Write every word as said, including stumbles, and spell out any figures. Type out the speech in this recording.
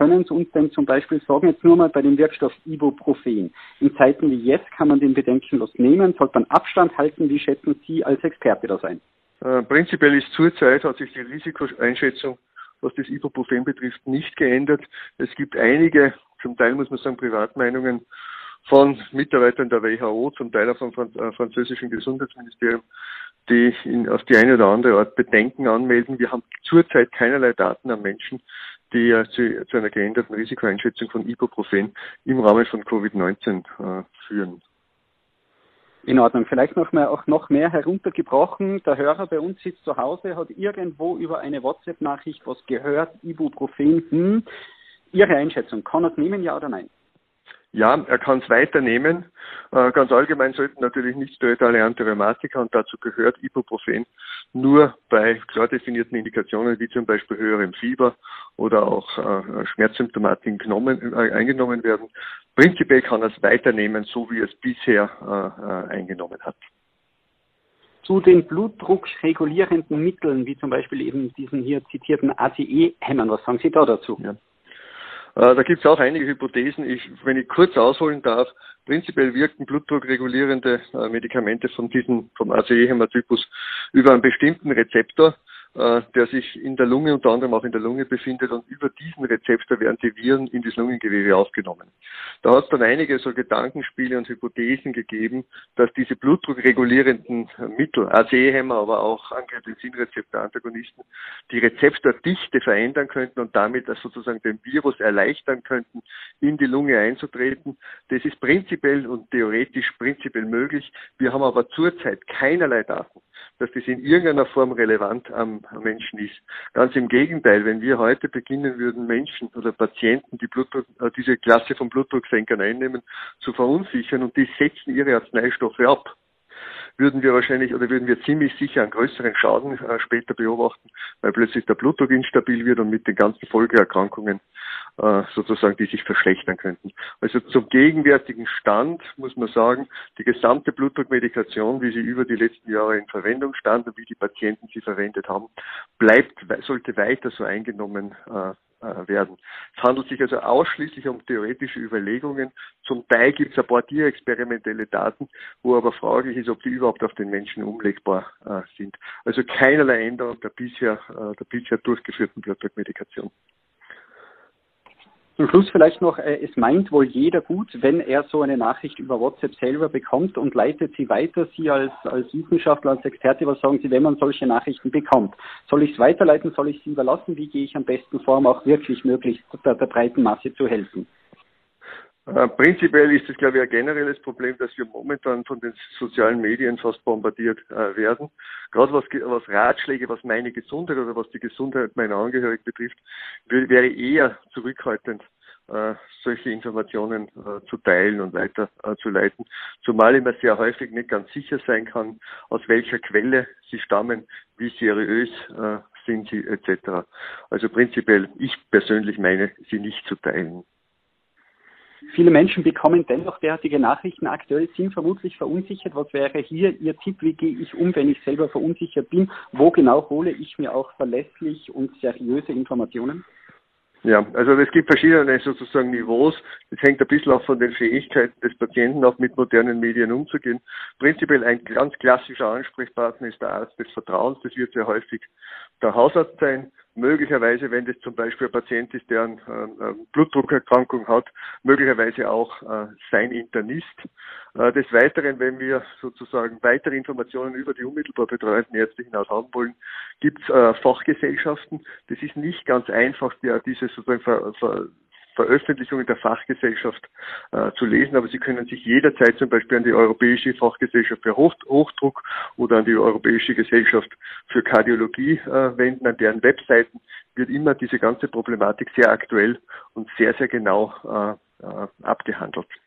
können Sie uns denn zum Beispiel sagen, jetzt nur mal bei dem Wirkstoff Ibuprofen, in Zeiten wie jetzt kann man den bedenkenlos nehmen, sollte man Abstand halten, wie schätzen Sie als Experte das ein? Äh, prinzipiell ist zurzeit, hat sich die Risikoeinschätzung, was das Ibuprofen betrifft, nicht geändert. Es gibt einige, zum Teil muss man sagen, Privatmeinungen von Mitarbeitern der W H O, zum Teil auch vom äh, französischen Gesundheitsministerium, die in, auf die eine oder andere Art Bedenken anmelden. Wir haben zurzeit keinerlei Daten an Menschen, die äh, zu, zu einer geänderten Risikoeinschätzung von Ibuprofen im Rahmen von Covid neunzehn äh, führen. In Ordnung. Vielleicht noch mal auch noch mehr heruntergebrochen. Der Hörer bei uns sitzt zu Hause, hat irgendwo über eine WhatsApp-Nachricht was gehört, Ibuprofen. Hm. Ihre Einschätzung, kann er es nehmen, ja oder nein? Ja, er kann es weiternehmen. Äh, ganz allgemein sollten natürlich nicht-steroidale Antirheumatika, und dazu gehört Ibuprofen, nur bei klar definierten Indikationen wie zum Beispiel höherem Fieber oder auch äh, Schmerzsymptomatiken genommen, äh, eingenommen werden. Prinzipiell kann er es weiternehmen, so wie er es bisher äh, äh, eingenommen hat. Zu den blutdruckregulierenden Mitteln, wie zum Beispiel eben diesen hier zitierten A C E-Hämmern, was sagen Sie da dazu? Ja. Da gibt es auch einige Hypothesen. Ich, wenn ich kurz ausholen darf, prinzipiell wirken blutdruckregulierende äh, Medikamente von diesem, vom A C E-Hämmer-Typus über einen bestimmten Rezeptor, äh, der sich in der Lunge, unter anderem auch in der Lunge befindet, und über diesen Rezeptor werden die Viren in das Lungengewebe aufgenommen. Da hat es dann einige so Gedankenspiele und Hypothesen gegeben, dass diese blutdruckregulierenden Mittel, A C E-Hämmer, aber auch Angiotensin-Rezeptor-Antagonisten, die Rezeptordichte verändern könnten und damit das sozusagen den Virus erleichtern könnten, in die Lunge einzutreten. Das ist prinzipiell und theoretisch prinzipiell möglich. Wir haben aber zurzeit keinerlei Daten, dass das in irgendeiner Form relevant am Menschen ist. Ganz im Gegenteil, wenn wir heute beginnen würden, Menschen oder Patienten, die Blutdruck, äh, diese Klasse von Blutdrucksenkern einnehmen, zu verunsichern, und die setzen ihre Arzneistoffe ab, würden wir wahrscheinlich oder würden wir ziemlich sicher einen größeren Schaden äh, später beobachten, weil plötzlich der Blutdruck instabil wird und mit den ganzen Folgeerkrankungen äh, sozusagen, die sich verschlechtern könnten. Also zum gegenwärtigen Stand muss man sagen, die gesamte Blutdruckmedikation, wie sie über die letzten Jahre in Verwendung stand und wie die Patienten sie verwendet haben, bleibt, sollte weiter so eingenommen äh, werden. Es handelt sich also ausschließlich um theoretische Überlegungen. Zum Teil gibt es ein paar tierexperimentelle Daten, wo aber fraglich ist, ob die überhaupt auf den Menschen umlegbar äh, sind. Also keinerlei Änderung der bisher, äh, der bisher durchgeführten Blutdruckmedikation. Zum Schluss vielleicht noch, äh, es meint wohl jeder gut, wenn er so eine Nachricht über WhatsApp selber bekommt und leitet sie weiter. Sie als, als Wissenschaftler, als Experte, was sagen Sie, wenn man solche Nachrichten bekommt? Soll ich es weiterleiten, soll ich es überlassen? Wie gehe ich am besten vor, um auch wirklich möglichst der, der breiten Masse zu helfen? Äh, prinzipiell ist es, glaube ich, ein generelles Problem, dass wir momentan von den sozialen Medien fast bombardiert äh, werden. Gerade was, was Ratschläge, was meine Gesundheit oder was die Gesundheit meiner Angehörigen betrifft, wäre eher zurückhaltend, äh, solche Informationen äh, zu teilen und weiterzuleiten. Äh, Zumal ich mir sehr häufig nicht ganz sicher sein kann, aus welcher Quelle sie stammen, wie seriös äh, sind sie et cetera. Also prinzipiell, ich persönlich meine, sie nicht zu teilen. Viele Menschen bekommen dennoch derartige Nachrichten. Aktuell sind vermutlich verunsichert. Was wäre hier Ihr Tipp? Wie gehe ich um, wenn ich selber verunsichert bin? Wo genau hole ich mir auch verlässlich und seriöse Informationen? Ja, also es gibt verschiedene sozusagen Niveaus. Das hängt ein bisschen auch von den Fähigkeiten des Patienten auf, mit modernen Medien umzugehen. Prinzipiell ein ganz klassischer Ansprechpartner ist der Arzt des Vertrauens. Das wird sehr häufig der Hausarzt sein. Möglicherweise, wenn das zum Beispiel ein Patient ist, der eine, eine Blutdruckerkrankung hat, möglicherweise auch äh, sein Internist. Äh, des Weiteren, wenn wir sozusagen weitere Informationen über die unmittelbar betreuenden Ärzte hinaus haben wollen, gibt es äh, Fachgesellschaften. Das ist nicht ganz einfach, ja, diese sozusagen ver, ver, Veröffentlichungen der Fachgesellschaft äh, zu lesen, aber Sie können sich jederzeit zum Beispiel an die Europäische Fachgesellschaft für Hoch Hochdruck oder an die Europäische Gesellschaft für Kardiologie äh, wenden. An deren Webseiten wird immer diese ganze Problematik sehr aktuell und sehr, sehr genau äh, äh, abgehandelt.